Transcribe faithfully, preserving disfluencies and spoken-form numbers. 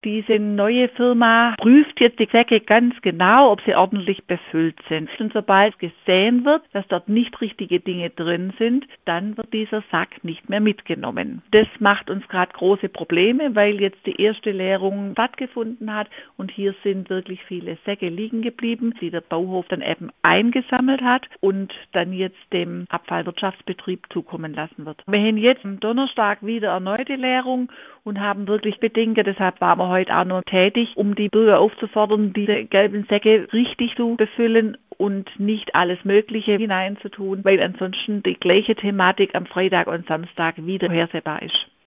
Diese neue Firma prüft jetzt die Säcke ganz genau, ob sie ordentlich befüllt sind. Und sobald gesehen wird, dass dort nicht richtige Dinge drin sind, dann wird dieser Sack nicht mehr mitgenommen. Das macht uns gerade große Probleme, weil jetzt die erste Leerung stattgefunden hat und hier sind wirklich viele Säcke liegen geblieben, die der Bauhof dann eben eingesammelt hat und dann jetzt dem Abfallwirtschaftsbetrieb zukommen lassen wird. Wir haben jetzt am Donnerstag wieder erneute Leerung und haben wirklich Bedenken. Deshalb waren wir heute auch noch tätig, um die Bürger aufzufordern, diese gelben Säcke richtig zu befüllen und nicht alles Mögliche hineinzutun, weil ansonsten die gleiche Thematik am Freitag und Samstag wieder vorhersehbar ist.